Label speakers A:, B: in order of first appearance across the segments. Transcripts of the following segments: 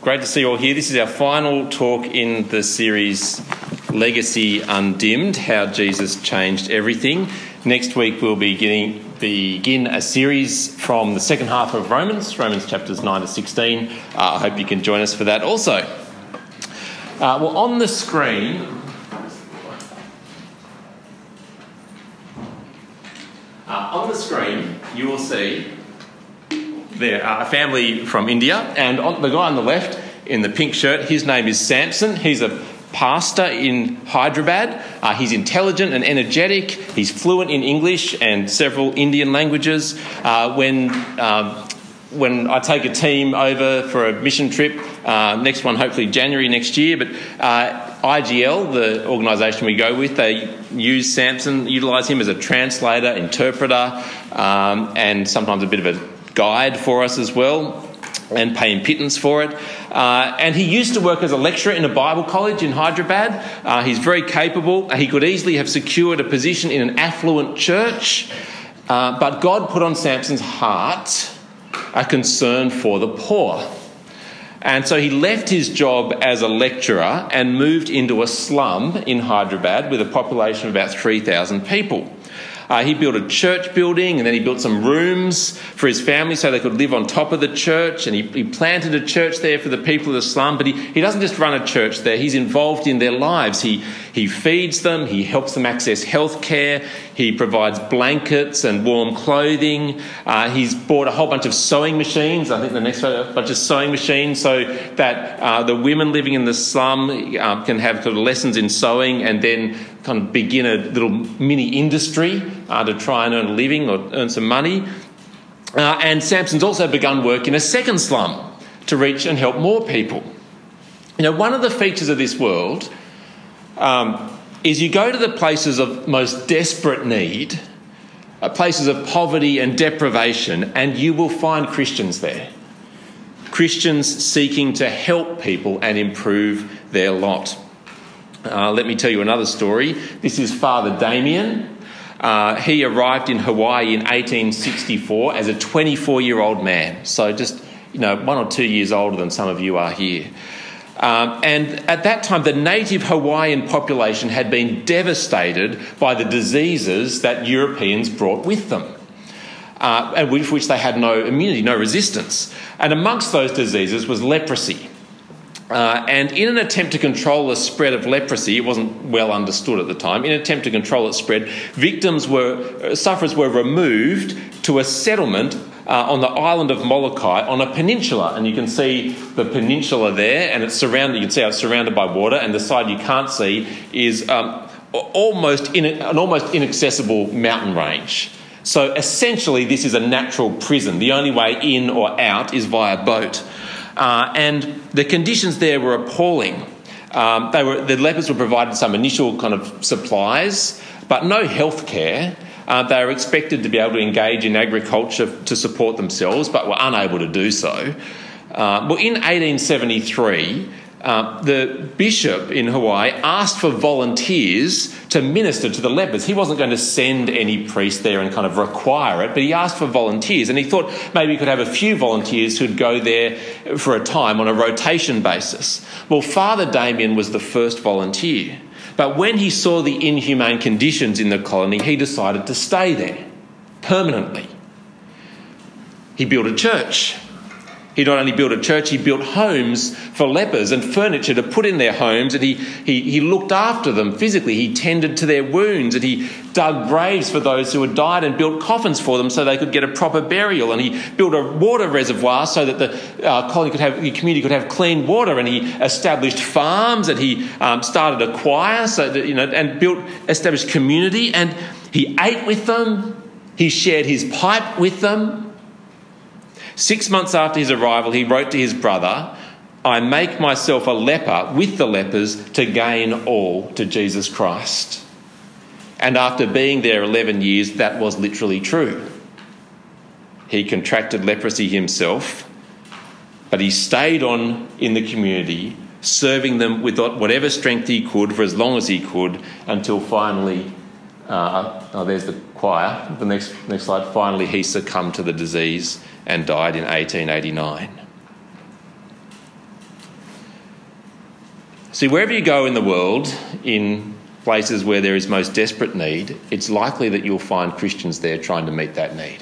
A: Great to see you all here. This is our final talk in the series Legacy Undimmed, How Jesus Changed Everything. Next week we'll begin a series from the second half of Romans chapters 9 to 16. I hope you can join us for that also. On the screen... on the screen you will see there a family from India, and the guy on the left in the pink shirt, his name is Samson. He's a pastor in Hyderabad. He's intelligent and energetic. He's fluent in English and several Indian languages. When I take a team over for a mission trip, next one hopefully January next year, but IGL, the organisation we go with, they utilise him as a translator, interpreter, and sometimes a bit of a guide for us as well, and pay him pittance for it. And he used to work as a lecturer in a Bible college in Hyderabad. He's very capable. He could easily have secured a position in an affluent church, but God put on Samson's heart a concern for the poor. And so he left his job as a lecturer and moved into a slum in Hyderabad with a population of about 3,000 people. He built a church building, and then he built some rooms for his family so they could live on top of the church, and he planted a church there for the people of the slum. But he doesn't just run a church there, he's involved in their lives. He feeds them, he helps them access healthcare, he provides blankets and warm clothing. He's bought a whole bunch of sewing machines, I think the next photo, a bunch of sewing machines, so that the women living in the slum can have sort of lessons in sewing and then kind of begin a little mini industry to try and earn a living or earn some money. And Samson's also begun work in a second slum to reach and help more people. You know, one of the features of this world is you go to the places of most desperate need, places of poverty and deprivation, and you will find Christians there. Christians seeking to help people and improve their lot. Let me tell you another story. This is Father Damien. He arrived in Hawaii in 1864 as a 24-year-old man. So just, 1 or 2 years older than some of you are here. And at that time, the native Hawaiian population had been devastated by the diseases that Europeans brought with them, and with which they had no immunity, no resistance. And amongst those diseases was leprosy. And in an attempt to control the spread of leprosy, it wasn't well understood at the time, in an attempt to control its spread, sufferers were removed to a settlement on the island of Molokai on a peninsula. And you can see the peninsula there, and you can see how it's surrounded by water, and the side you can't see is an almost inaccessible mountain range. So essentially this is a natural prison. The only way in or out is via boat. And the conditions there were appalling. The lepers were provided some initial kind of supplies, but no health care. They were expected to be able to engage in agriculture to support themselves, but were unable to do so. In 1873, the bishop in Hawaii asked for volunteers to minister to the lepers. He wasn't going to send any priest there and kind of require it, but he asked for volunteers, and he thought maybe he could have a few volunteers who'd go there for a time on a rotation basis. Well, Father Damien was the first volunteer, but when he saw the inhumane conditions in the colony, he decided to stay there permanently. He built a church. He not only built a church, he built homes for lepers and furniture to put in their homes, and he looked after them physically. He tended to their wounds, and he dug graves for those who had died and built coffins for them so they could get a proper burial. And he built a water reservoir so that the community could have clean water. And he established farms, and he started a choir and established community. And he ate with them. He shared his pipe with them. 6 months after his arrival, he wrote to his brother, "I make myself a leper with the lepers to gain all to Jesus Christ." And after being there 11 years, that was literally true. He contracted leprosy himself, but he stayed on in the community, serving them with whatever strength he could for as long as he could, until finally, there's the choir, the next slide, finally he succumbed to the disease and died in 1889. See, wherever you go in the world, in places where there is most desperate need, it's likely that you'll find Christians there trying to meet that need.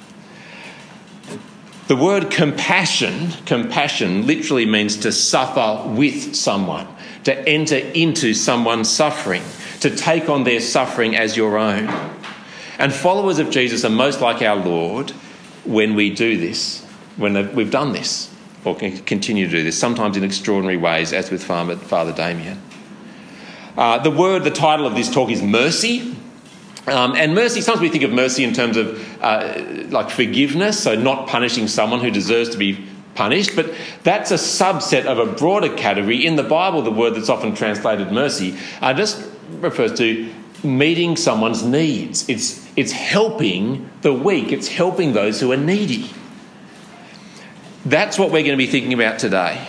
A: The word compassion literally means to suffer with someone, to enter into someone's suffering, to take on their suffering as your own. And followers of Jesus are most like our Lord when we do this, when we've done this, or can continue to do this, sometimes in extraordinary ways, as with Father Damien. The title of this talk is Mercy. And mercy, sometimes we think of mercy in terms of like forgiveness, so not punishing someone who deserves to be punished, but that's a subset of a broader category. In the Bible, the word that's often translated mercy just refers to meeting someone's needs. It's helping the weak, it's helping those who are needy. That's what we're going to be thinking about today.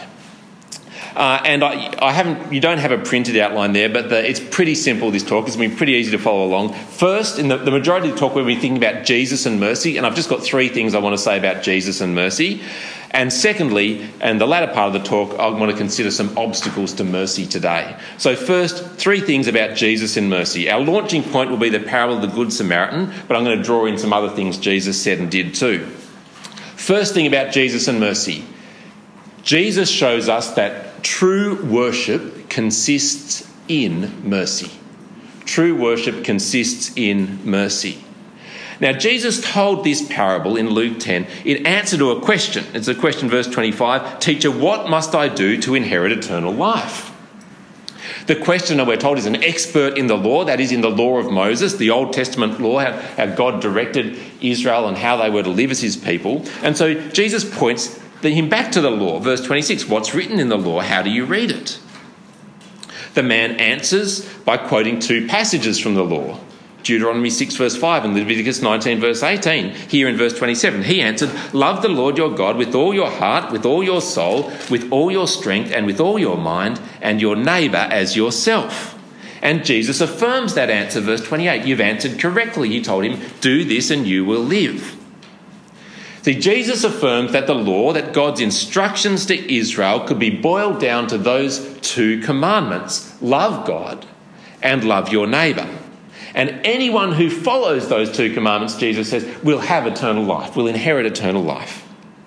A: And you don't have a printed outline there, but it's pretty simple, this talk. It's going to be pretty easy to follow along. First, in the majority of the talk, we'll be thinking about Jesus and mercy, and I've just got 3 things I want to say about Jesus and mercy. And secondly, and the latter part of the talk, I want to consider some obstacles to mercy today. So first, 3 things about Jesus and mercy. Our launching point will be the parable of the Good Samaritan, but I'm going to draw in some other things Jesus said and did too. First thing about Jesus and mercy. Jesus shows us that true worship consists in mercy. True worship consists in mercy. Now, Jesus told this parable in Luke 10 in answer to a question. It's a question, verse 25. Teacher, what must I do to inherit eternal life? The questioner, we're told, is an expert in the law, that is in the law of Moses, the Old Testament law, how God directed Israel and how they were to live as his people. And so Jesus points him back to the law. Verse 26, what's written in the law? How do you read it? The man answers by quoting 2 passages from the law. Deuteronomy 6 verse 5 and Leviticus 19 verse 18. Here in verse 27, he answered, love the Lord your God with all your heart, with all your soul, with all your strength and with all your mind, and your neighbour as yourself. And Jesus affirms that answer, verse 28. You've answered correctly. He told him, do this and you will live. See, Jesus affirms that the law, that God's instructions to Israel could be boiled down to those 2 commandments. Love God and love your neighbour. And anyone who follows those 2 commandments, Jesus says, will have eternal life, will inherit eternal life.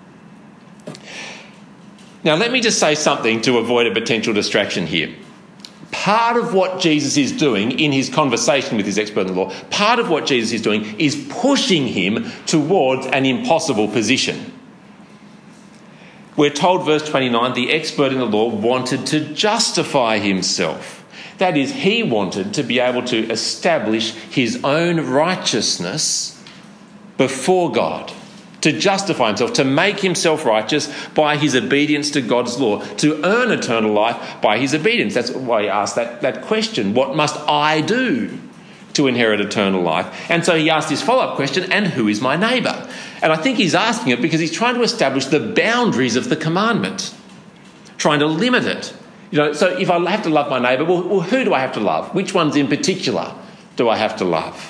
A: Now, let me just say something to avoid a potential distraction here. Part of what Jesus is doing in his conversation with his expert in the law, part of what Jesus is doing is pushing him towards an impossible position. We're told, verse 29, the expert in the law wanted to justify himself. That is, he wanted to be able to establish his own righteousness before God, to justify himself, to make himself righteous by his obedience to God's law, to earn eternal life by his obedience. That's why he asked that question, what must I do to inherit eternal life? And so he asked his follow-up question, and who is my neighbour? And I think he's asking it because he's trying to establish the boundaries of the commandment, trying to limit it. So if I have to love my neighbour, well, who do I have to love? Which ones in particular do I have to love?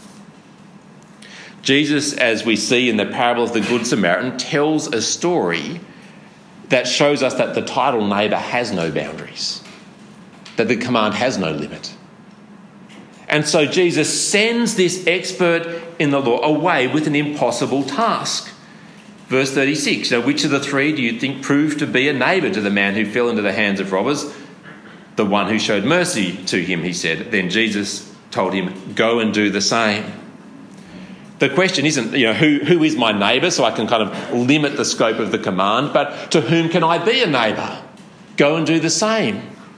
A: Jesus, as we see in the parable of the Good Samaritan, tells a story that shows us that the title neighbour has no boundaries, that the command has no limit. And so Jesus sends this expert in the law away with an impossible task. Verse 36, which of the 3 do you think proved to be a neighbour to the man who fell into the hands of robbers? The one who showed mercy to him, he said. Then Jesus told him, go and do the same. The question isn't, who is my neighbour, so I can kind of limit the scope of the command, but to whom can I be a neighbour? Go and do the same.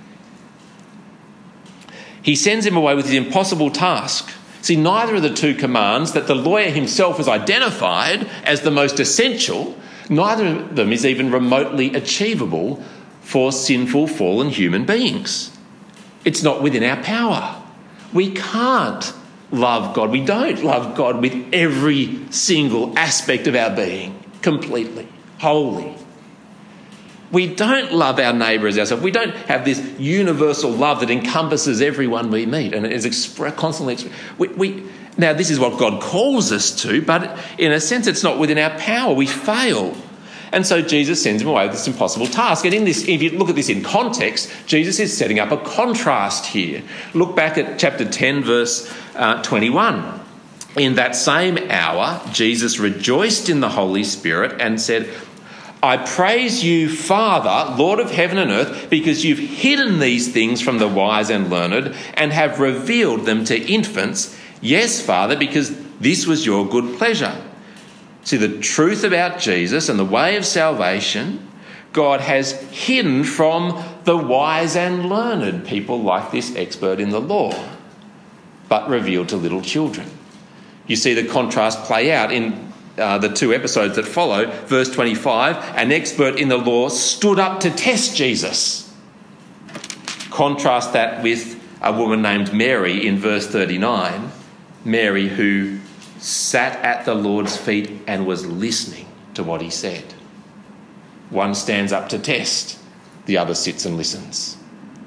A: He sends him away with his impossible task. See, neither of the 2 commands that the lawyer himself has identified as the most essential, neither of them is even remotely achievable for sinful, fallen human beings. It's not within our power. We can't love God. We don't love God with every single aspect of our being, completely, wholly. We don't love our neighbour as ourselves. We don't have this universal love that encompasses everyone we meet and is constantly expressed. Now, this is what God calls us to, but in a sense it's not within our power. We fail. And so Jesus sends him away with this impossible task. And if you look at this in context, Jesus is setting up a contrast here. Look back at chapter 10, verse 21. In that same hour, Jesus rejoiced in the Holy Spirit and said, I praise you, Father, Lord of heaven and earth, because you've hidden these things from the wise and learned and have revealed them to infants. Yes, Father, because this was your good pleasure. See, the truth about Jesus and the way of salvation, God has hidden from the wise and learned, people like this expert in the law, but revealed to little children. You see the contrast play out in the two episodes that follow. Verse 25, an expert in the law stood up to test Jesus. Contrast that with a woman named Mary in verse 39. Mary who sat at the Lord's feet and was listening to what he said. One stands up to test, the other sits and listens.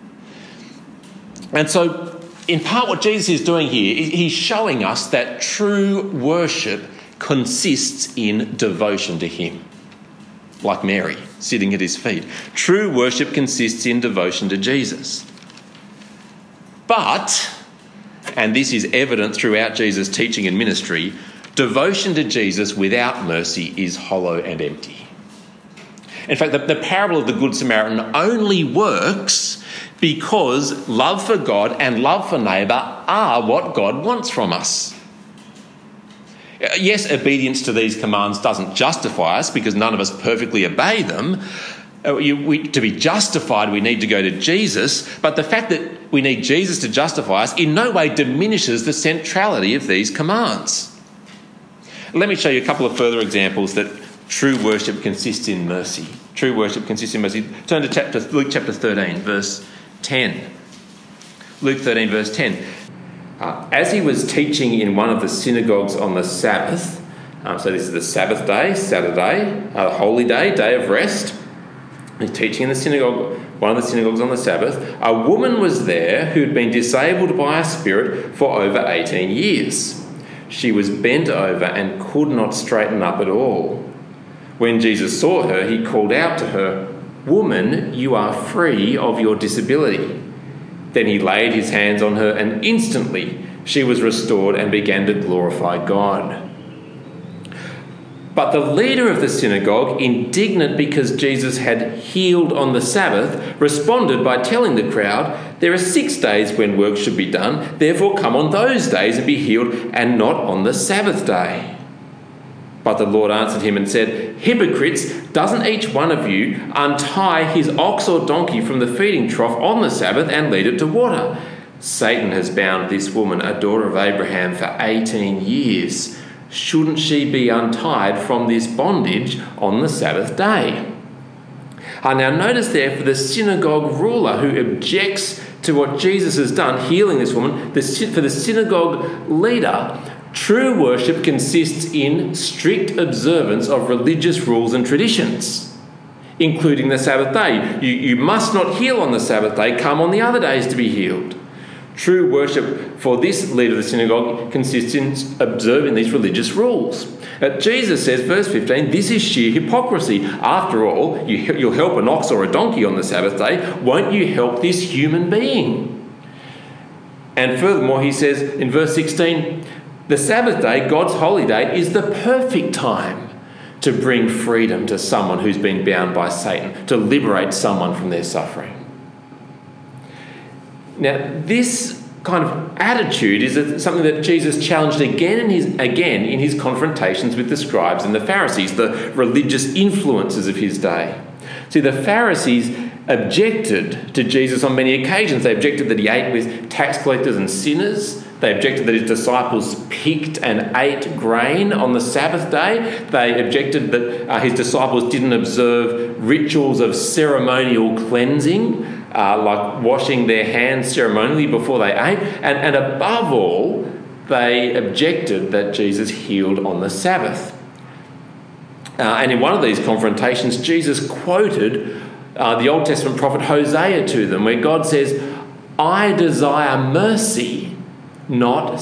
A: And so, in part what Jesus is doing here, he's showing us that true worship consists in devotion to him. Like Mary, sitting at his feet. True worship consists in devotion to Jesus. But, and this is evident throughout Jesus' teaching and ministry, devotion to Jesus without mercy is hollow and empty. In fact, the parable of the Good Samaritan only works because love for God and love for neighbour are what God wants from us. Yes, obedience to these commands doesn't justify us because none of us perfectly obey them. To be justified, we need to go to Jesus, but the fact that we need Jesus to justify us in no way diminishes the centrality of these commands. Let me show you a couple of further examples that true worship consists in mercy. True worship consists in mercy. Turn to Luke chapter 13, verse 10. Luke 13, verse 10. As he was teaching in one of the synagogues on the Sabbath, so this is the Sabbath day, Saturday, holy day, day of rest. He's teaching in the synagogue, one of the synagogues on the Sabbath. A woman was there who had been disabled by a spirit for over 18 years. She was bent over and could not straighten up at all. When Jesus saw her, he called out to her, "Woman, you are free of your disability." Then he laid his hands on her, and instantly she was restored and began to glorify God. But the leader of the synagogue, indignant because Jesus had healed on the Sabbath, responded by telling the crowd, "There are 6 days when work should be done, therefore come on those days and be healed, and not on the Sabbath day." But the Lord answered him and said, "Hypocrites, doesn't each one of you untie his ox or donkey from the feeding trough on the Sabbath and lead it to water? Satan has bound this woman, a daughter of Abraham, for 18 years. Shouldn't she be untied from this bondage on the Sabbath day?" Now notice there, for the synagogue ruler who objects to what Jesus has done, healing this woman, for the synagogue leader, true worship consists in strict observance of religious rules and traditions, including the Sabbath day. You must not heal on the Sabbath day, come on the other days to be healed. True worship for this leader of the synagogue consists in observing these religious rules. Jesus says, verse 15, this is sheer hypocrisy. After all, you'll help an ox or a donkey on the Sabbath day. Won't you help this human being? And furthermore, he says in verse 16, the Sabbath day, God's holy day, is the perfect time to bring freedom to someone who's been bound by Satan, to liberate someone from their suffering. Now, this kind of attitude is something that Jesus challenged again in his confrontations with the scribes and the Pharisees, the religious influences of his day. See, the Pharisees objected to Jesus on many occasions. They objected that he ate with tax collectors and sinners. They objected that his disciples picked and ate grain on the Sabbath day. They objected that his disciples didn't observe rituals of ceremonial cleansing, like washing their hands ceremonially before they ate. And above all, they objected that Jesus healed on the Sabbath. And in one of these confrontations, Jesus quoted the Old Testament prophet Hosea to them, where God says, "I desire mercy, not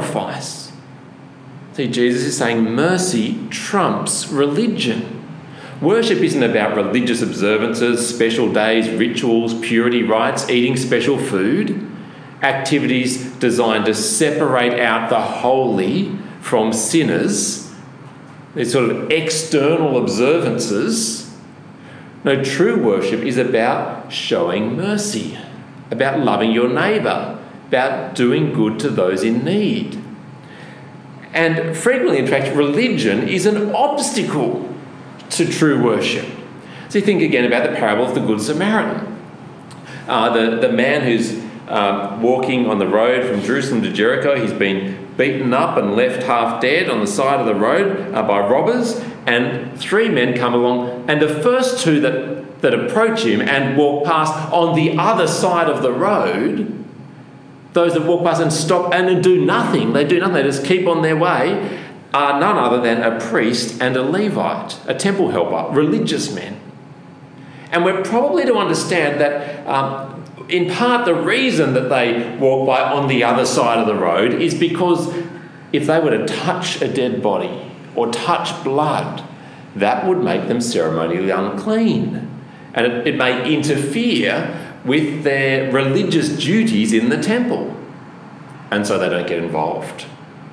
A: sacrifice." See, Jesus is saying mercy trumps religion. Worship isn't about religious observances, special days, rituals, purity rites, eating special food, activities designed to separate out the holy from sinners. These sort of external observances. No, true worship is about showing mercy, about loving your neighbour, about doing good to those in need. And frequently, in fact, religion is an obstacle to true worship. So you think again about the parable of the Good Samaritan. The man who's walking on the road from Jerusalem to Jericho, he's been beaten up and left half dead on the side of the road by robbers, and 3 men come along, and the first 2 that approach him and walk past on the other side of the road, those that walk past and stop and do nothing, they just keep on their way, are none other than a priest and a Levite, a temple helper, religious men. And we're probably to understand that in part the reason that they walk by on the other side of the road is because if they were to touch a dead body or touch blood, that would make them ceremonially unclean. And it may interfere with their religious duties in the temple. And so they don't get involved.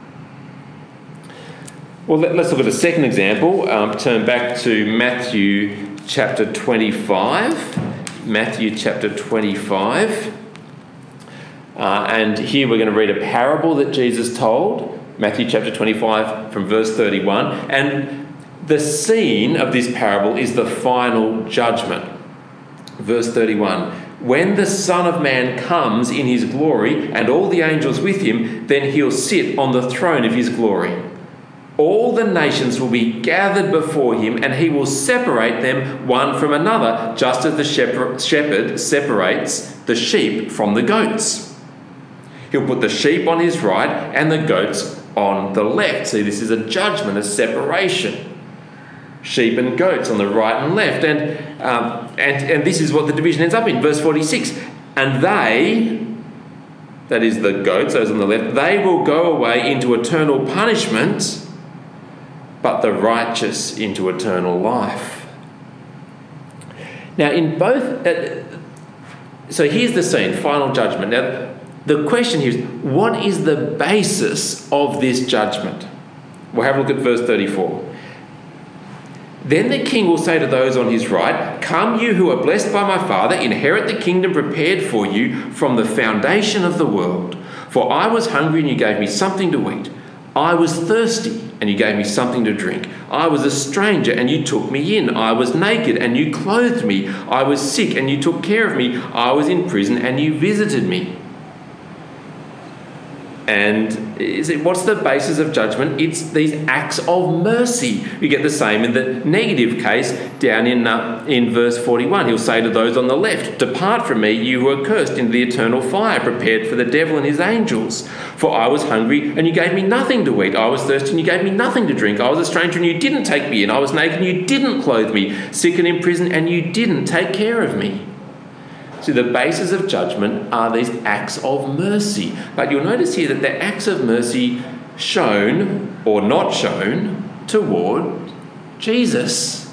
A: Well, let's look at a second example. Turn back to Matthew chapter 25. Matthew chapter 25. And here we're going to read a parable that Jesus told. Matthew chapter 25 from verse 31. And the scene of this parable is the final judgment. Verse 31. When the Son of Man comes in his glory and all the angels with him, then he'll sit on the throne of his glory. All the nations will be gathered before him, and he will separate them one from another, just as the shepherd separates the sheep from the goats. He'll put the sheep on his right and the goats on the left. See, this is a judgment, a separation. Sheep and goats on the right and left. And this is what the division ends up in. Verse 46. And they, that is the goats, those on the left, they will go away into eternal punishment, but the righteous into eternal life. Now, in both... so here's the scene, final judgment. Now, the question here is, what is the basis of this judgment? We'll have a look at verse 34. Then the king will say to those on his right, "Come, you who are blessed by my Father, inherit the kingdom prepared for you from the foundation of the world. For I was hungry and you gave me something to eat. I was thirsty and you gave me something to drink. I was a stranger and you took me in. I was naked and you clothed me. I was sick and you took care of me. I was in prison and you visited me." And what's the basis of judgment? It's these acts of mercy. You get the same in the negative case down in verse 41. He'll say to those on the left, "Depart from me, you who are cursed, into the eternal fire prepared for the devil and his angels. For I was hungry and you gave me nothing to eat. I was thirsty and you gave me nothing to drink. I was a stranger and you didn't take me in. I was naked and you didn't clothe me. Sick and in prison and you didn't take care of me." So the basis of judgment are these acts of mercy. But you'll notice here that the acts of mercy shown or not shown toward Jesus,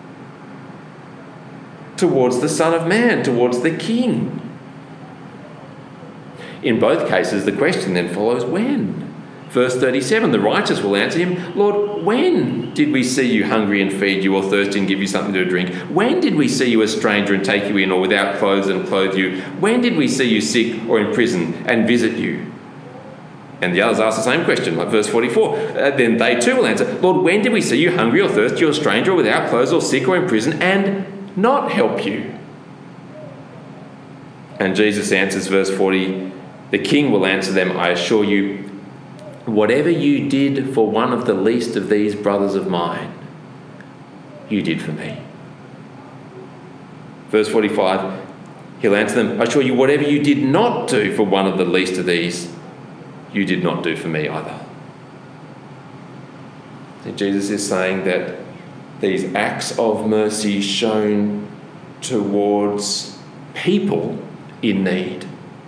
A: towards the Son of Man, towards the King. In both cases, the question then follows, when? Verse 37, the righteous will answer him, "Lord, when did we see you hungry and feed you, or thirsty and give you something to drink? When did we see you a stranger and take you in, or without clothes and clothe you? When did we see you sick or in prison and visit you?" And the others ask the same question, like verse 44. Then they too will answer, "Lord, when did we see you hungry or thirsty or stranger or without clothes or sick or in prison and not help you?" And Jesus answers, verse 40, the King will answer them, "I assure you, whatever you did for one of the least of these brothers of mine, you did for me." Verse 45, he'll answer them, "I assure you, whatever you did not do for one of the least of these, you did not do for me either." So Jesus is saying that these acts of mercy shown towards people in need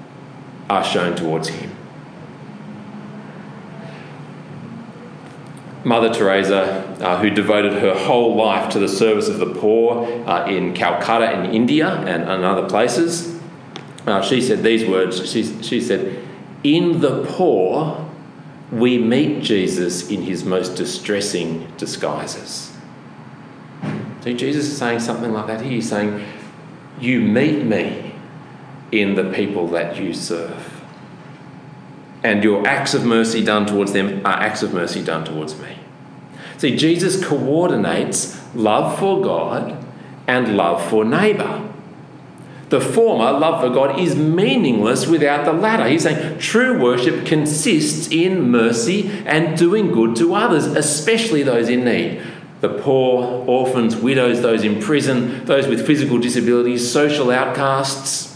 A: are shown towards him. Mother Teresa, who devoted her whole life to the service of the poor in Calcutta in India and other places, she said these words. She said, "In the poor, we meet Jesus in his most distressing disguises." See, Jesus is saying something like that here. He's saying, you meet me in the people that you serve. And your acts of mercy done towards them are acts of mercy done towards me. See, Jesus coordinates love for God and love for neighbour. The former, love for God, is meaningless without the latter. He's saying true worship consists in mercy and doing good to others, especially those in need. The poor, orphans, widows, those in prison, those with physical disabilities, social outcasts.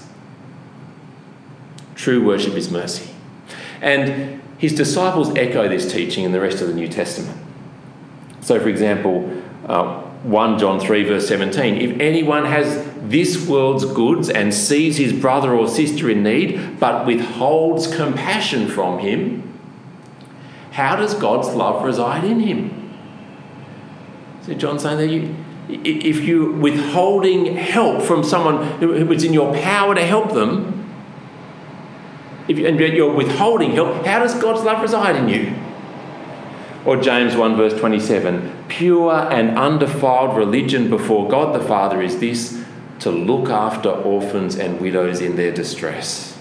A: True worship is mercy. And his disciples echo this teaching in the rest of the New Testament. So, for example, 1 John 3 verse 17, if anyone has this world's goods and sees his brother or sister in need, but withholds compassion from him, how does God's love reside in him? So John's saying that if you're withholding help from someone who it's in your power to help them, and you're withholding help, how does God's love reside in you? Or James 1 verse 27, pure and undefiled religion before God the Father is this, to look after orphans and widows in their distress.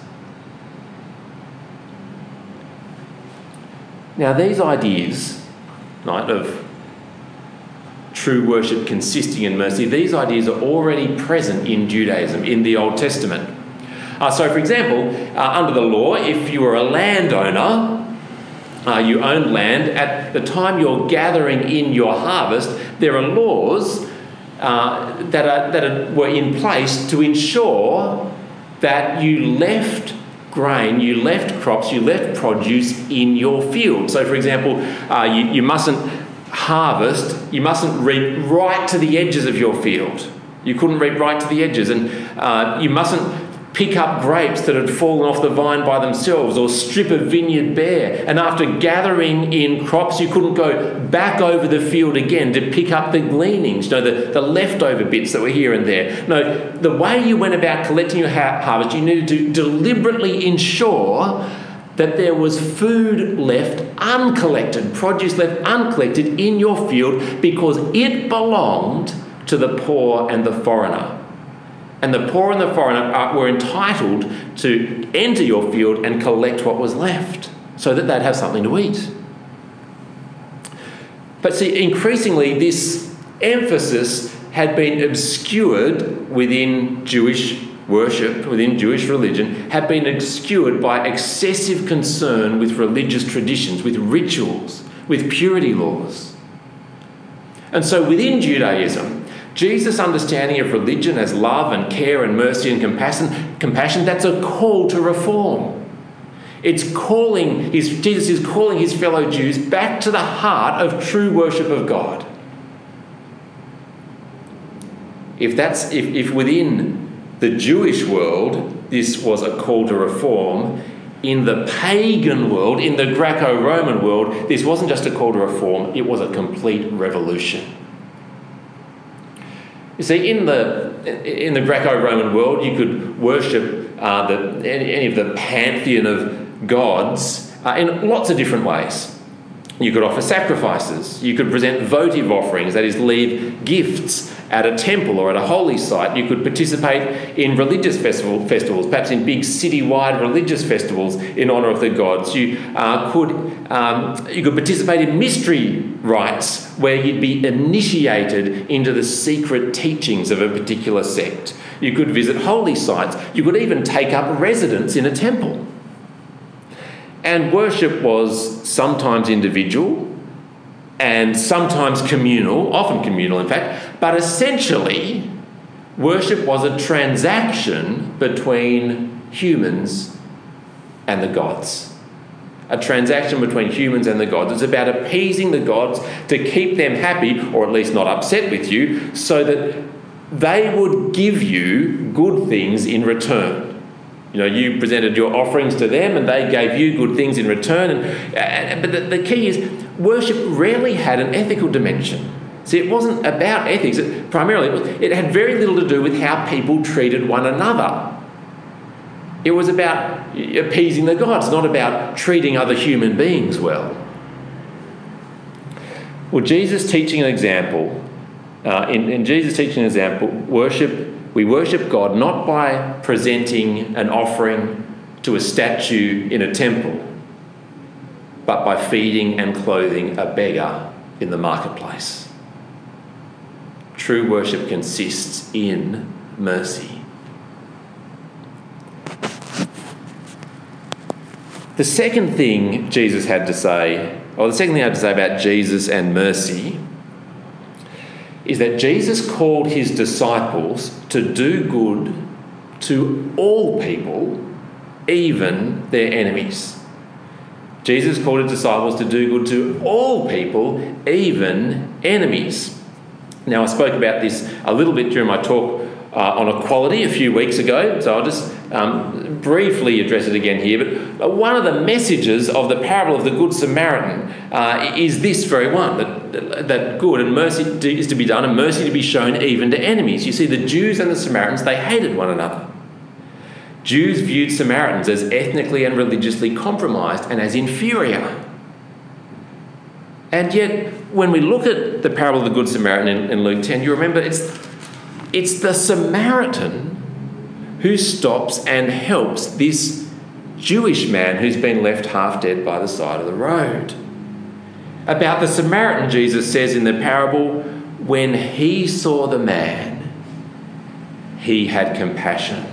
A: Now these ideas, right, of true worship consisting in mercy, these ideas are already present in Judaism, in the Old Testament. So, for example, under the law, if you were a landowner, you owned land, at the time you're gathering in your harvest, there are laws that were in place to ensure that you left grain, you left crops, you left produce in your field. So, for example, you mustn't harvest, you mustn't reap right to the edges of your field. You couldn't reap right to the edges, and you mustn't pick up grapes that had fallen off the vine by themselves or strip a vineyard bare. And after gathering in crops, you couldn't go back over the field again to pick up the gleanings, the leftover bits that were here and there. No, the way you went about collecting your harvest, you needed to deliberately ensure that there was food left uncollected, produce left uncollected in your field, because it belonged to the poor and the foreigner. And the poor and the foreigner were entitled to enter your field and collect what was left so that they'd have something to eat. But see, increasingly this emphasis had been obscured within Jewish worship, within Jewish religion, had been obscured by excessive concern with religious traditions, with rituals, with purity laws. And so within Judaism, Jesus' understanding of religion as love and care and mercy and compassion, that's a call to reform. Jesus is calling his fellow Jews back to the heart of true worship of God. If within the Jewish world this was a call to reform, in the pagan world, in the Greco-Roman world, this wasn't just a call to reform, it was a complete revolution. You see, in the Greco-Roman world, you could worship any of the pantheon of gods in lots of different ways. You could offer sacrifices. You could present votive offerings, that is, leave gifts at a temple or at a holy site. You could participate in religious festivals, perhaps in big city-wide religious festivals in honour of the gods. You could participate in mystery rites where you'd be initiated into the secret teachings of a particular sect. You could visit holy sites. You could even take up residence in a temple. And worship was sometimes individual and sometimes communal, often communal in fact, but essentially worship was a transaction between humans and the gods. A transaction between humans and the gods. It's about appeasing the gods to keep them happy, or at least not upset with you, so that they would give you good things in return. You presented your offerings to them and they gave you good things in return. But the key is, worship rarely had an ethical dimension. See, it wasn't about ethics. It had very little to do with how people treated one another. It was about appeasing the gods, not about treating other human beings well. Well, Jesus teaching an example, in Jesus teaching an example, we worship God not by presenting an offering to a statue in a temple, but by feeding and clothing a beggar in the marketplace. True worship consists in mercy. The second thing Jesus had to say, or the second thing I had to say about Jesus and mercy, is that Jesus called his disciples to do good to all people, even their enemies. Jesus called his disciples to do good to all people, even enemies. Now, I spoke about this a little bit during my talk on equality a few weeks ago, so I'll just briefly address it again here. But one of the messages of the parable of the Good Samaritan is this very one, that good and mercy is to be done and mercy to be shown even to enemies. You see, the Jews and the Samaritans, they hated one another. Jews viewed Samaritans as ethnically and religiously compromised and as inferior. And yet, when we look at the parable of the Good Samaritan in Luke 10, you remember it's the Samaritan who stops and helps this Jewish man who's been left half dead by the side of the road. About the Samaritan, Jesus says in the parable, when he saw the man, he had compassion.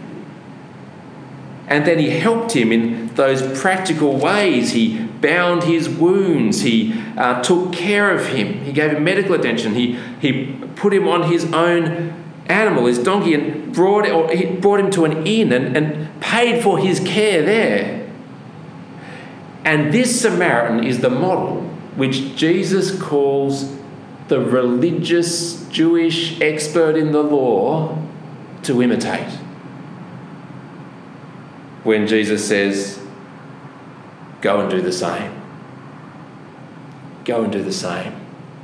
A: And then he helped him in those practical ways. He bound his wounds. He took care of him. He gave him medical attention. He put him on his own animal, his donkey, and he brought him to an inn and paid for his care there. And this Samaritan is the model which Jesus calls the religious Jewish expert in the law to imitate. When Jesus says, go and do the same. Go and do the same.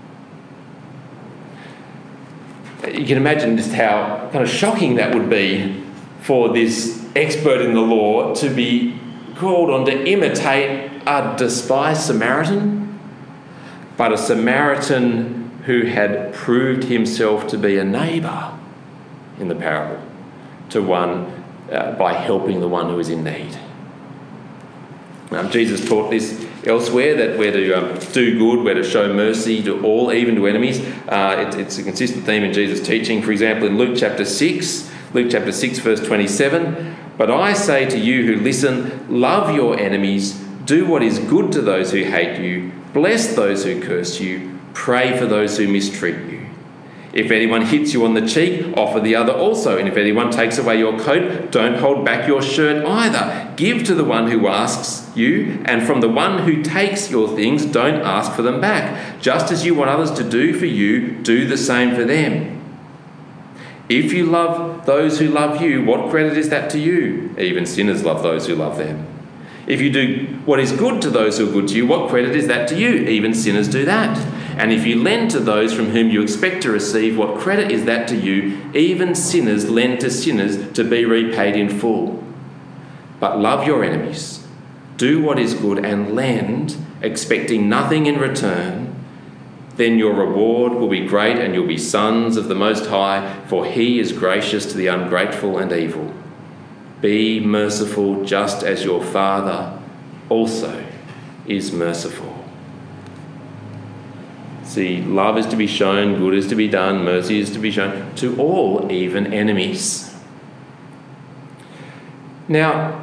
A: You can imagine just how kind of shocking that would be for this expert in the law to be called on to imitate a despised Samaritan, but a Samaritan who had proved himself to be a neighbour in the parable to one by helping the one who is in need. Jesus taught this elsewhere, that we're to do good, we're to show mercy to all, even to enemies. It's a consistent theme in Jesus' teaching. For example, in Luke chapter 6 verse 27, but I say to you who listen, love your enemies, do what is good to those who hate you, bless those who curse you, pray for those who mistreat you. If anyone hits you on the cheek, offer the other also. And if anyone takes away your coat, don't hold back your shirt either. Give to the one who asks you, and from the one who takes your things, don't ask for them back. Just as you want others to do for you, do the same for them. If you love those who love you, what credit is that to you? Even sinners love those who love them. If you do what is good to those who are good to you, what credit is that to you? Even sinners do that. And if you lend to those from whom you expect to receive, what credit is that to you? Even sinners lend to sinners to be repaid in full. But love your enemies, do what is good, and lend, expecting nothing in return. Then your reward will be great, and you'll be sons of the Most High, for he is gracious to the ungrateful and evil. Be merciful, just as your Father also is merciful. See, love is to be shown, good is to be done, mercy is to be shown to all, even enemies. Now,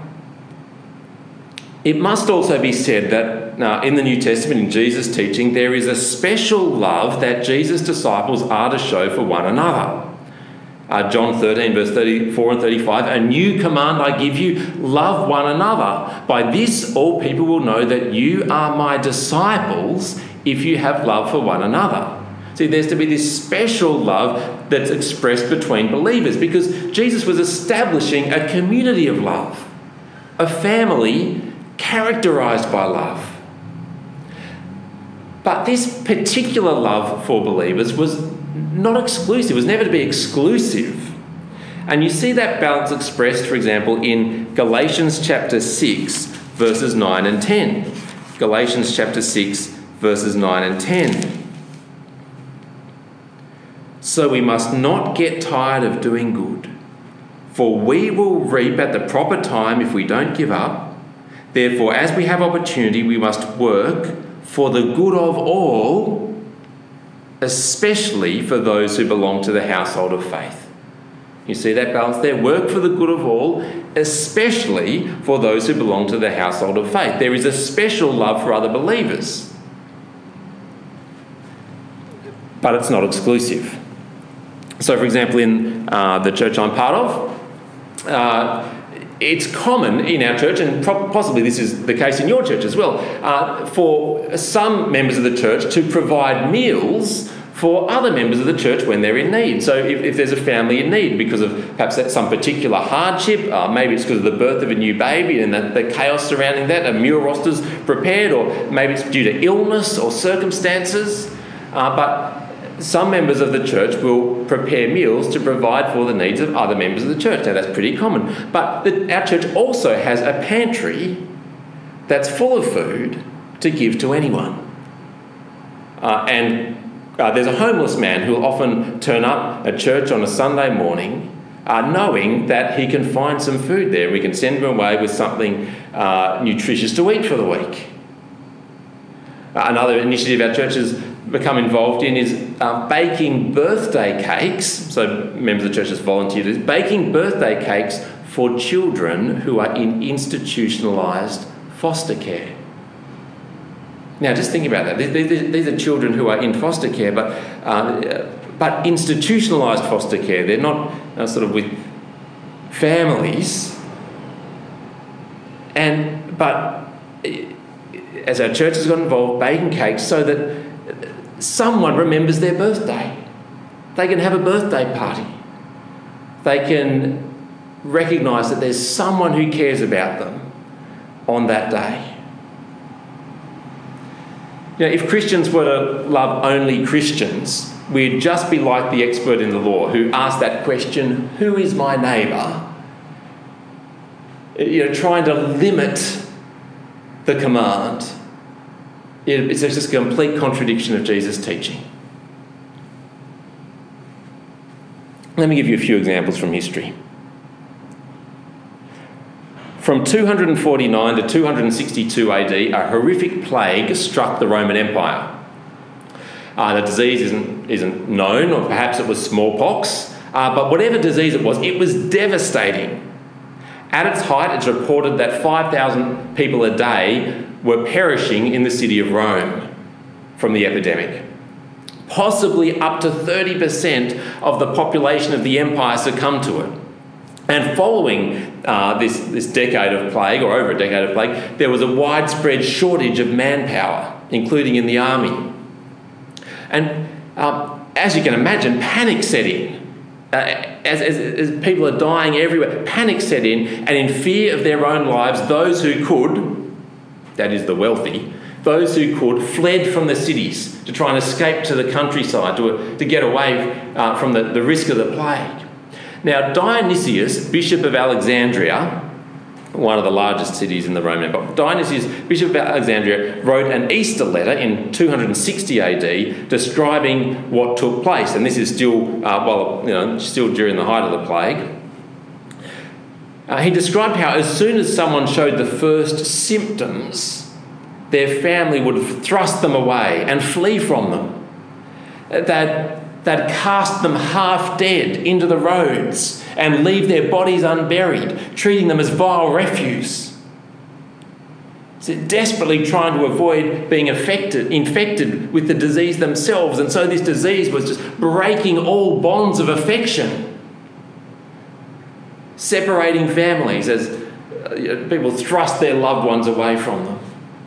A: it must also be said that in the New Testament, in Jesus' teaching, there is a special love that Jesus' disciples are to show for one another. John 13, verse 34 and 35, a new command I give you, love one another. By this all people will know that you are my disciples if you have love for one another. See, there's to be this special love that's expressed between believers, because Jesus was establishing a community of love, a family characterised by love. But this particular love for believers was not exclusive, was never to be exclusive. And you see that balance expressed, for example, in Galatians chapter 6, verses 9 and 10. Galatians chapter 6, verses 9 and 10. So we must not get tired of doing good, for we will reap at the proper time if we don't give up. Therefore, as we have opportunity, we must work for the good of all, especially for those who belong to the household of faith. You see that balance there? Work for the good of all, especially for those who belong to the household of faith. There is a special love for other believers, but it's not exclusive. So, for example, in the church I'm part of, it's common in our church, and possibly this is the case in your church as well, for some members of the church to provide meals for other members of the church when they're in need. So if there's a family in need because of perhaps some particular hardship, maybe it's because of the birth of a new baby and the chaos surrounding that, a meal roster's prepared, or maybe it's due to illness or circumstances, but some members of the church will prepare meals to provide for the needs of other members of the church. Now, that's pretty common. But our church also has a pantry that's full of food to give to anyone. There's a homeless man who will often turn up at church on a Sunday morning knowing that he can find some food there. We can send him away with something nutritious to eat for the week. Another initiative our church has become involved in is baking birthday cakes. So members of the church has volunteered this, baking birthday cakes for children who are in institutionalised foster care. Now, just think about that. These are children who are in foster care, but institutionalised foster care. They're not sort of with families. But as our church has got involved, baking cakes so that someone remembers their birthday. They can have a birthday party. They can recognise that there's someone who cares about them on that day. You know, if Christians were to love only Christians, we'd just be like the expert in the law who asked that question, who is my neighbour? You know, trying to limit the command. It's just a complete contradiction of Jesus' teaching. Let me give you a few examples from history. From 249 to 262 AD, a horrific plague struck the Roman Empire. The disease isn't known, or perhaps it was smallpox, but whatever disease it was devastating. At its height, it's reported that 5,000 people a day were perishing in the city of Rome from the epidemic. Possibly up to 30% of the population of the empire succumbed to it. And following this decade of plague, or over a decade of plague, there was a widespread shortage of manpower, including in the army. And as you can imagine, panic set in. As people are dying everywhere, panic set in, and in fear of their own lives, those who could, that is the wealthy, those who could fled from the cities to try and escape to the countryside, to get away from the risk of the plague. Now, Dionysius, Bishop of Alexandria, one of the largest cities in the Roman Empire, Dionysius, Bishop of Alexandria, wrote an Easter letter in 260 AD describing what took place. And this is still, still during the height of the plague. He described how as soon as someone showed the first symptoms, their family would thrust them away and flee from them. They'd cast them half dead into the roads and leave their bodies unburied, treating them as vile refuse. So desperately trying to avoid being infected with the disease themselves. And so this disease was just breaking all bonds of affection, separating families as people thrust their loved ones away from them.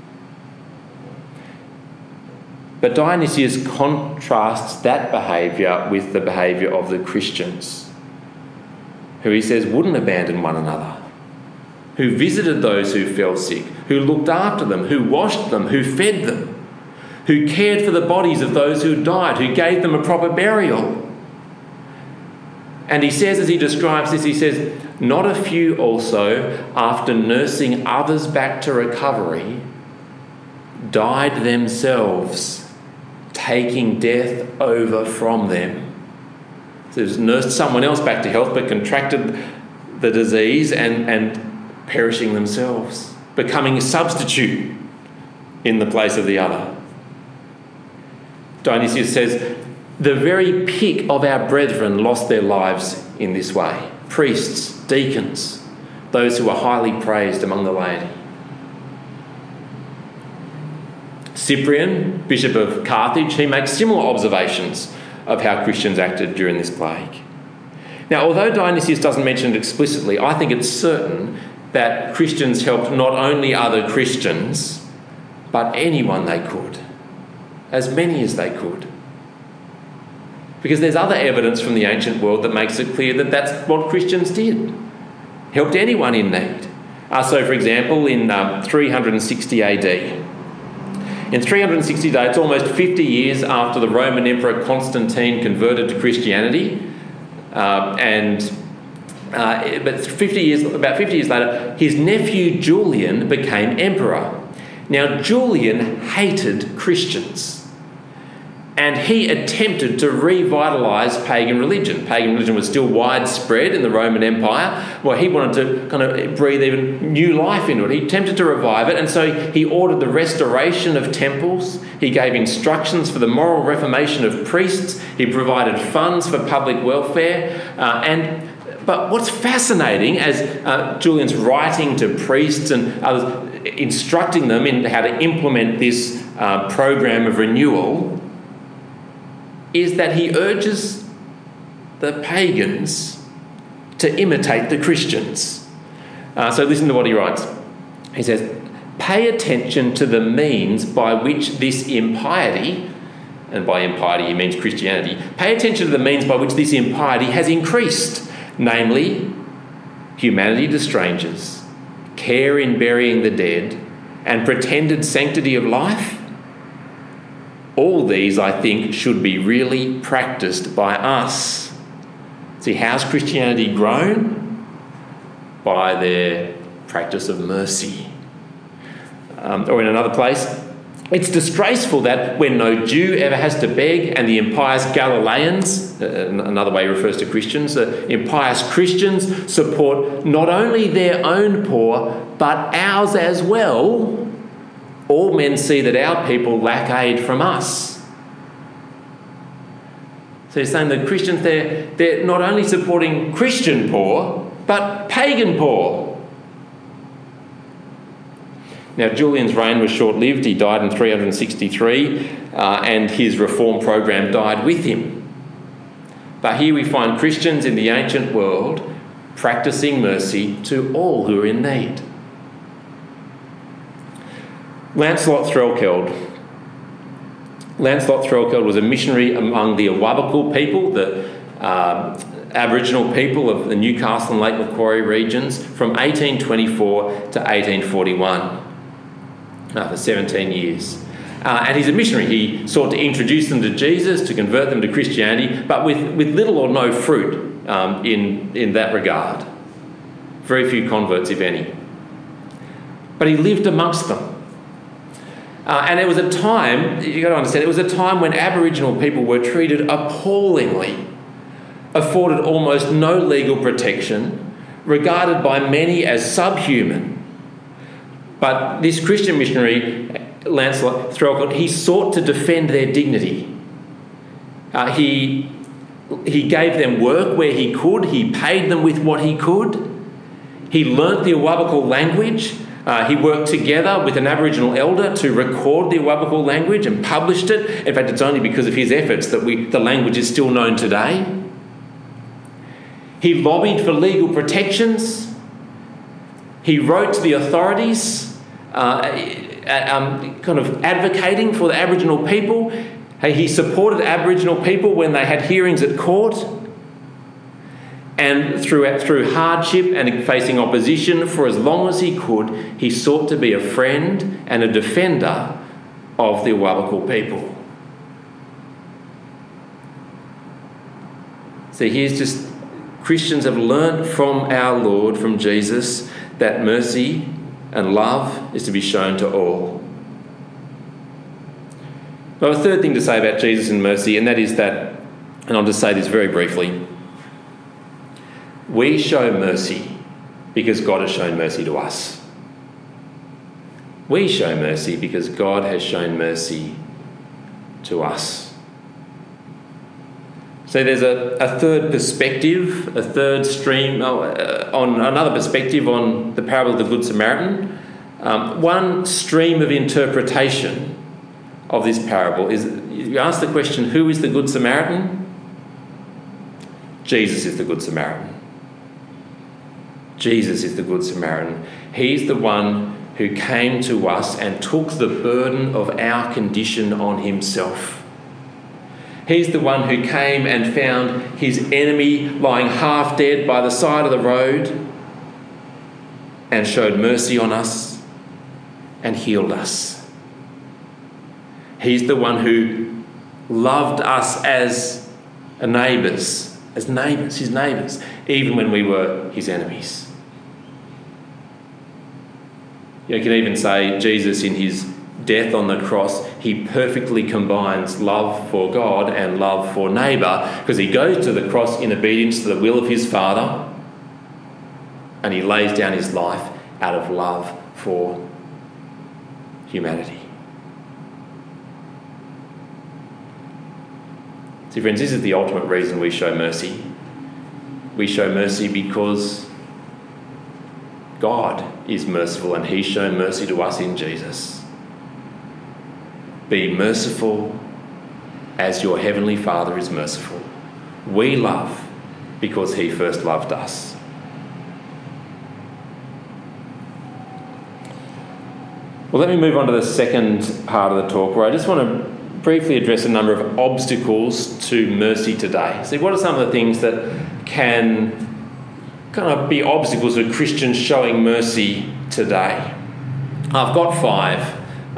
A: But Dionysius contrasts that behaviour with the behaviour of the Christians, who he says wouldn't abandon one another, who visited those who fell sick, who looked after them, who washed them, who fed them, who cared for the bodies of those who died, who gave them a proper burial. And he says, as he describes this, he says, not a few also, after nursing others back to recovery, died themselves, taking death over from them. So they've nursed someone else back to health, but contracted the disease and perishing themselves, becoming a substitute in the place of the other. Dionysius says, the very pick of our brethren lost their lives in this way. Priests, deacons, those who were highly praised among the laity. Cyprian, Bishop of Carthage, he makes similar observations of how Christians acted during this plague. Now, although Dionysius doesn't mention it explicitly, I think it's certain that Christians helped not only other Christians, but anyone they could, as many as they could. Because there's other evidence from the ancient world that makes it clear that that's what Christians did. Helped anyone in need. So, for example, in 360 AD. In 360 AD, it's almost 50 years after the Roman Emperor Constantine converted to Christianity. But about 50 years later, his nephew Julian became emperor. Now, Julian hated Christians. And he attempted to revitalise pagan religion. Pagan religion was still widespread in the Roman Empire. Well, he wanted to kind of breathe even new life into it. He attempted to revive it, and so he ordered the restoration of temples. He gave instructions for the moral reformation of priests. He provided funds for public welfare. But what's fascinating, as Julian's writing to priests and others, instructing them in how to implement this program of renewal, is that he urges the pagans to imitate the Christians. So listen to what he writes. He says, pay attention to the means by which this impiety, and by impiety he means Christianity, pay attention to the means by which this impiety has increased, namely humanity to strangers, care in burying the dead, and pretended sanctity of life. All these, I think, should be really practiced by us. See, how's Christianity grown? By their practice of mercy. Or in another place, it's disgraceful that when no Jew ever has to beg and the impious Galileans, another way he refers to Christians, impious Christians support not only their own poor, but ours as well, all men see that our people lack aid from us. So he's saying that Christians, they're not only supporting Christian poor, but pagan poor. Now, Julian's reign was short-lived. He died in 363, and his reform program died with him. But here we find Christians in the ancient world practicing mercy to all who are in need. Lancelot Threlkeld. Lancelot Threlkeld was a missionary among the Awabakal people, the Aboriginal people of the Newcastle and Lake Macquarie regions, from 1824 to 1841, for 17 years. And he's a missionary. He sought to introduce them to Jesus, to convert them to Christianity, but with little or no fruit in that regard. Very few converts, if any. But he lived amongst them. And it was a time, you've got to understand, it was a time when Aboriginal people were treated appallingly, afforded almost no legal protection, regarded by many as subhuman. But this Christian missionary, Lancelot Threlkeld, he sought to defend their dignity. He gave them work where he could. He paid them with what he could. He learnt the Awabakal language. He worked together with an Aboriginal elder to record the Awabakal language and published it. In fact, it's only because of his efforts that the language is still known today. He lobbied for legal protections. He wrote to the authorities, kind of advocating for the Aboriginal people. He supported Aboriginal people when they had hearings at court. And through hardship and facing opposition for as long as he could, he sought to be a friend and a defender
B: of the Awabakal people. So here's just Christians have learnt from our Lord, from Jesus, that mercy and love is to be shown to all. Well, a third thing to say about Jesus and mercy, and that is that, and I'll just say this very briefly, we show mercy because God has shown mercy to us. We show mercy because God has shown mercy to us. So there's a third perspective, a third stream, on another perspective on the parable of the Good Samaritan. One stream of interpretation of this parable is, you ask the question, who is the Good Samaritan? Jesus is the Good Samaritan. Jesus is the Good Samaritan. He's the one who came to us and took the burden of our condition on himself. He's the one who came and found his enemy lying half dead by the side of the road and showed mercy on us and healed us. He's the one who loved us as neighbours, his neighbours, even when we were his enemies. You can even say Jesus, in his death on the cross, he perfectly combines love for God and love for neighbour, because he goes to the cross in obedience to the will of his Father and he lays down his life out of love for humanity. See, friends, this is the ultimate reason we show mercy. We show mercy because God is merciful and he's shown mercy to us in Jesus. Be merciful as your heavenly Father is merciful. We love because he first loved us. Well, let me move on to the second part of the talk, where I just want to briefly address a number of obstacles to mercy today. See, what are some of the things that can kind of be obstacles to Christians showing mercy today? I've got five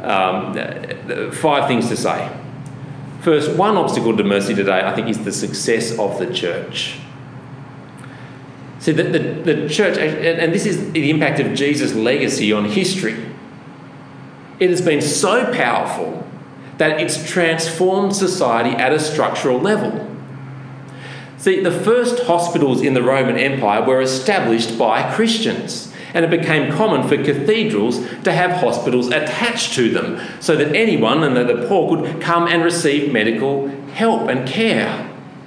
B: things to say. First, one obstacle to mercy today, I think, is the success of the church. See, the church, and this is the impact of Jesus' legacy on history. It has been so powerful that it's transformed society at a structural level. See, the first hospitals in the Roman Empire were established by Christians, and it became common for cathedrals to have hospitals attached to them so that anyone and the poor could come and receive medical help and care.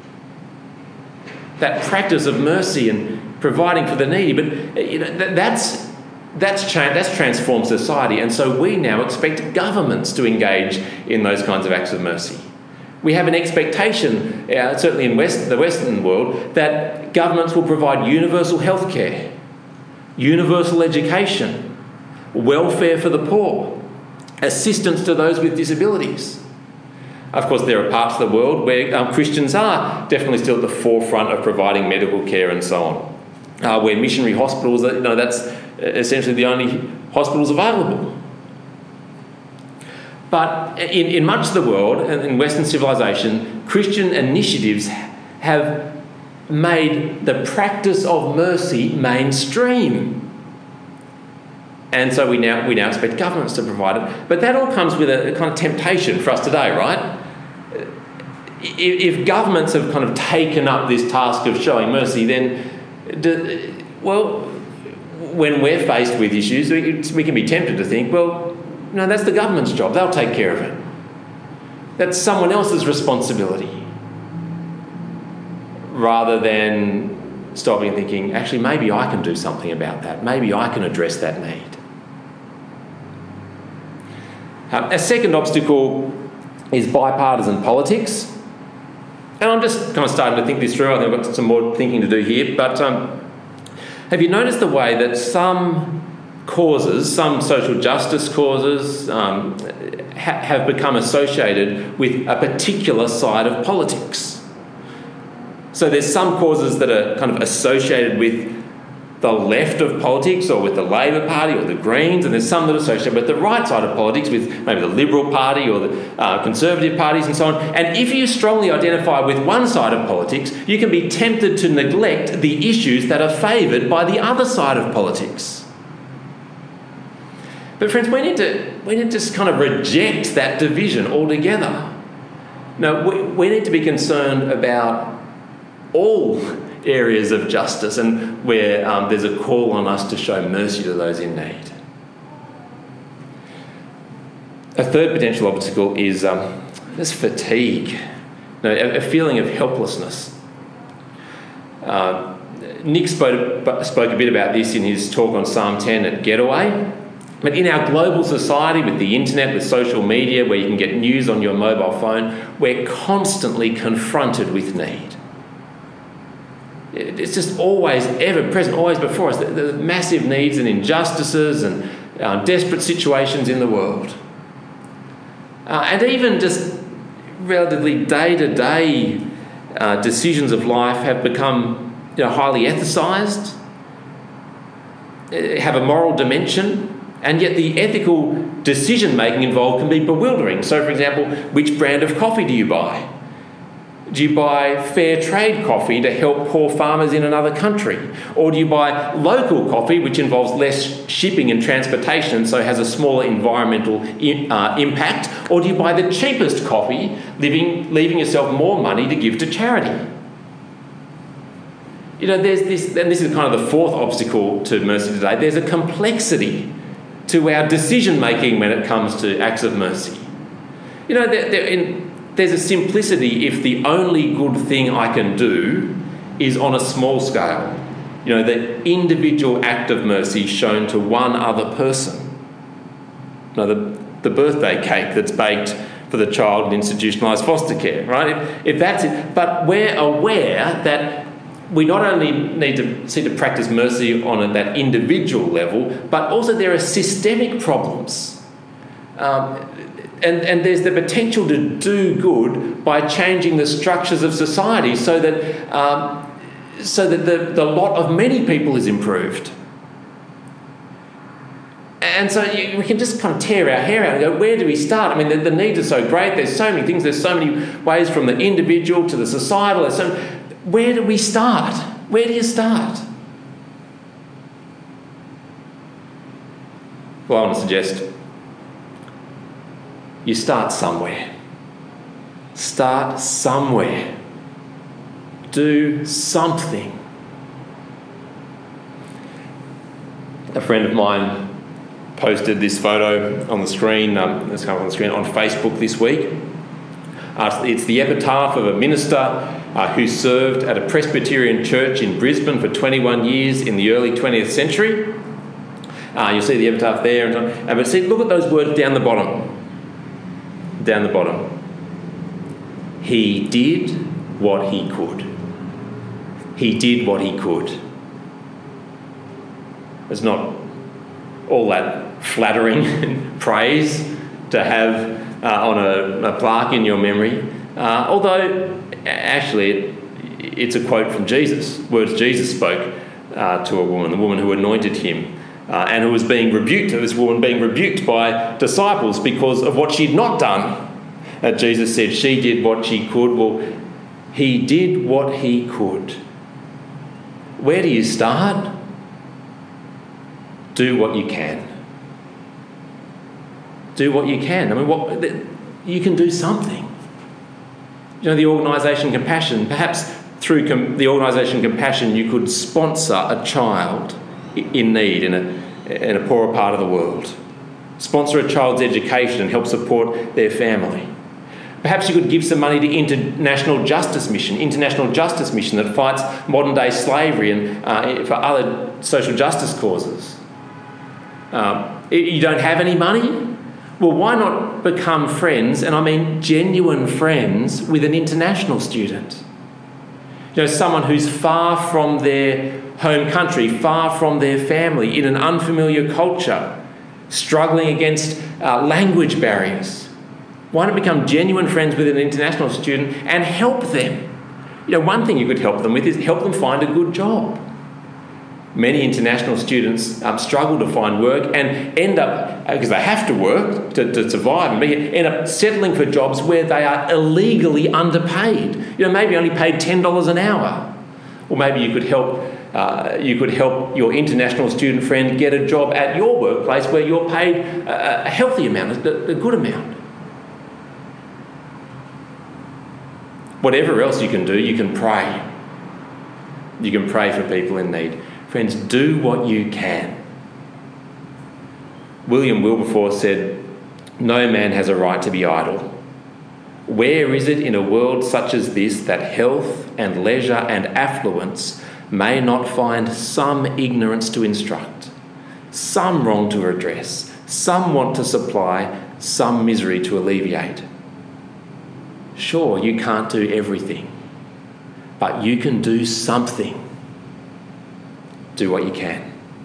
B: That practice of mercy and providing for the needy, but that's transformed society, and so we now expect governments to engage in those kinds of acts of mercy. We have an expectation, certainly in the Western world, that governments will provide universal health care, universal education, welfare for the poor, assistance to those with disabilities. Of course, there are parts of the world where Christians are definitely still at the forefront of providing medical care and so on, where missionary hospitals, that's essentially the only hospitals available. But in much of the world, and in Western civilization, Christian initiatives have made the practice of mercy mainstream. And so we now expect governments to provide it. But that all comes with a kind of temptation for us today, right? If governments have kind of taken up this task of showing mercy, then, when we're faced with issues, we can be tempted to think, no, that's the government's job. They'll take care of it. That's someone else's responsibility. Rather than stopping and thinking, actually, maybe I can do something about that. Maybe I can address that need. A second obstacle is bipartisan politics. And I'm just kind of starting to think this through. I think I've got some more thinking to do here. But have you noticed the way that some causes, some social justice causes, have become associated with a particular side of politics? So there's some causes that are kind of associated with the left of politics or with the Labor Party or the Greens, and there's some that are associated with the right side of politics, with maybe the Liberal Party or the Conservative parties and so on. And if you strongly identify with one side of politics, you can be tempted to neglect the issues that are favoured by the other side of politics. But friends, we need to just kind of reject that division altogether. No, we need to be concerned about all areas of justice and where there's a call on us to show mercy to those in need. A third potential obstacle is fatigue, a feeling of helplessness. Nick spoke a bit about this in his talk on Psalm 10 at Getaway. But in our global society, with the internet, with social media, where you can get news on your mobile phone, we're constantly confronted with need. It's just always ever present, always before us. The massive needs and injustices and desperate situations in the world. And even just relatively day-to-day decisions of life have become highly ethicized, have a moral dimension, and yet the ethical decision-making involved can be bewildering. So, for example, which brand of coffee do you buy? Do you buy fair trade coffee to help poor farmers in another country? Or do you buy local coffee, which involves less shipping and transportation, so has a smaller environmental impact? Or do you buy the cheapest coffee, leaving yourself more money to give to charity? There's this, and this is kind of the fourth obstacle to mercy today, there's a complexity to our decision-making when it comes to acts of mercy. There's a simplicity if the only good thing I can do is on a small scale. The individual act of mercy shown to one other person. The birthday cake that's baked for the child in institutionalised foster care, right? If that's it. But we're aware that we not only need to seek to practice mercy on that individual level, but also there are systemic problems. And there's the potential to do good by changing the structures of society so that the lot of many people is improved. And so we can just kind of tear our hair out and go, where do we start? I mean, the needs are so great. There's so many things. There's so many ways from the individual to the societal. Where do we start? Where do you start? Well, I want to suggest you start somewhere. Start somewhere. Do something. A friend of mine posted this photo on the screen, let's come on the screen, on Facebook this week. It's the epitaph of a minister who served at a Presbyterian church in Brisbane for 21 years in the early 20th century. You'll see the epitaph there. But see, look at those words down the bottom. Down the bottom. He did what he could. He did what he could. It's not all that flattering praise to have on a plaque in your memory. Although, actually, it's a quote from Jesus, words Jesus spoke to a woman, the woman who anointed him, and who was being rebuked, this woman being rebuked by disciples because of what she'd not done. Jesus said she did what she could. Well, he did what he could. Where do you start? Do what you can. Do what you can. I mean, you can do something. The organisation Compassion, perhaps through the organisation Compassion, you could sponsor a child in need in a poorer part of the world. Sponsor a child's education and help support their family. Perhaps you could give some money to International Justice Mission that fights modern-day slavery and for other social justice causes. You don't have any money? Well, why not become friends, and I mean genuine friends, with an international student? Someone who's far from their home country, far from their family, in an unfamiliar culture, struggling against language barriers. Why not become genuine friends with an international student and help them? One thing you could help them with is help them find a good job. Many international students struggle to find work and end up, because they have to work to survive, and end up settling for jobs where they are illegally underpaid. Maybe only paid $10 an hour. Or maybe you could help your international student friend get a job at your workplace where you're paid a healthy amount, a good amount. Whatever else you can do, you can pray. You can pray for people in need. Friends, do what you can. William Wilberforce said, "No man has a right to be idle. Where is it in a world such as this that health and leisure and affluence may not find some ignorance to instruct, some wrong to redress, some want to supply, some misery to alleviate?" Sure, you can't do everything, but you can do something. Do what you can.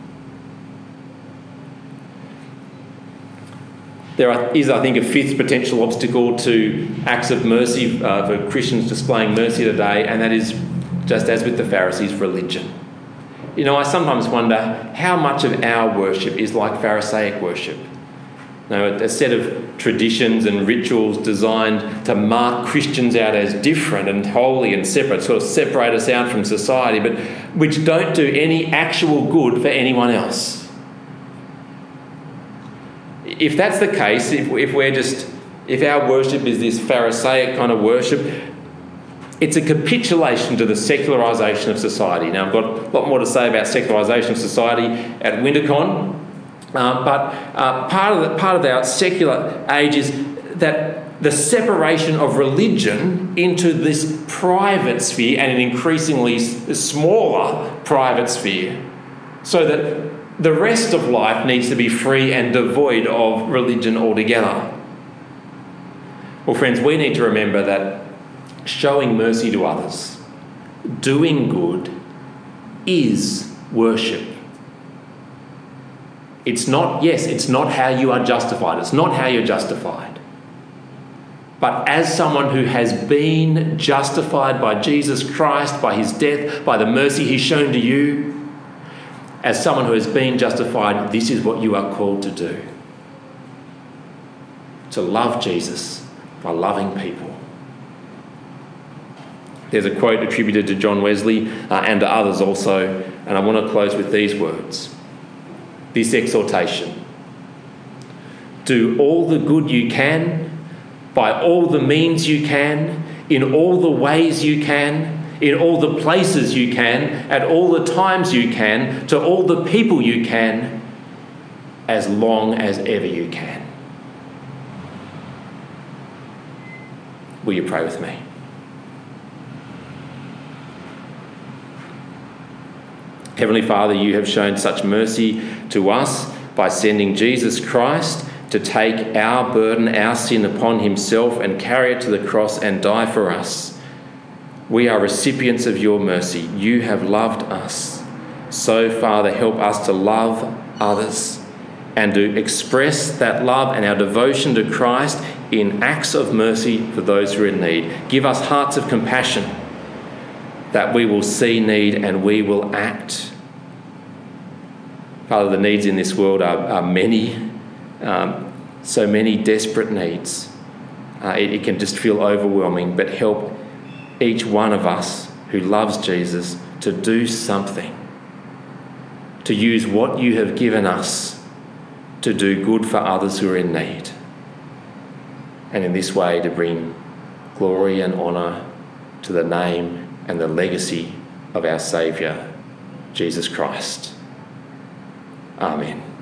B: There is, I think, a fifth potential obstacle to acts of mercy for Christians displaying mercy today, and that is, just as with the Pharisees, religion. I sometimes wonder how much of our worship is like Pharisaic worship. A set of traditions and rituals designed to mark Christians out as different and holy and separate, sort of separate us out from society, but which don't do any actual good for anyone else. If that's the case, if our worship is this Pharisaic kind of worship, it's a capitulation to the secularisation of society. Now, I've got a lot more to say about secularisation of society at Wintercon. But part of our secular age is that the separation of religion into this private sphere and an increasingly smaller private sphere, so that the rest of life needs to be free and devoid of religion altogether. Well, friends, we need to remember that showing mercy to others, doing good, is worship. It's not how you are justified. It's not how you're justified. But as someone who has been justified by Jesus Christ, by his death, by the mercy he's shown to you, as someone who has been justified, this is what you are called to do. To love Jesus by loving people. There's a quote attributed to John Wesley and to others also, and I want to close with these words. This exhortation: do all the good you can, by all the means you can, in all the ways you can, in all the places you can, at all the times you can, to all the people you can, as long as ever you can. Will you pray with me? Heavenly Father, you have shown such mercy to us by sending Jesus Christ to take our burden, our sin upon himself and carry it to the cross and die for us. We are recipients of your mercy. You have loved us. So, Father, help us to love others and to express that love and our devotion to Christ in acts of mercy for those who are in need. Give us hearts of compassion, that we will see need and we will act. Father, the needs in this world are many, so many desperate needs. It can just feel overwhelming, but help each one of us who loves Jesus to do something, to use what you have given us to do good for others who are in need, and in this way to bring glory and honour to the name and the legacy of our Saviour, Jesus Christ. Amen.